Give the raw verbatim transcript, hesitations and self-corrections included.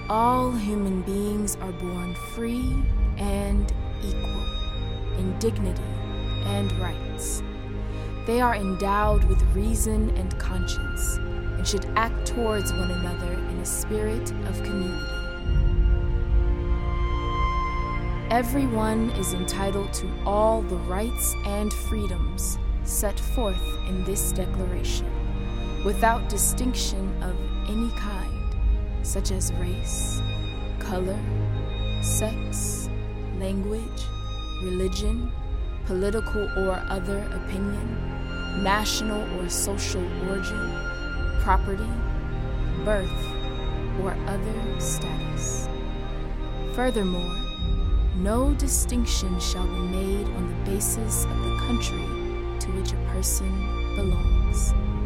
All human beings are born free and equal in dignity and rights. They are endowed with reason and conscience and should act towards one another in a spirit of community. Everyone is entitled to all the rights and freedoms set forth in this declaration, without distinction of any kind, such as race, color, sex, language, religion, political or other opinion, national or social origin, property, birth, or other status. Furthermore, no distinction shall be made on the basis of the country to which a person belongs.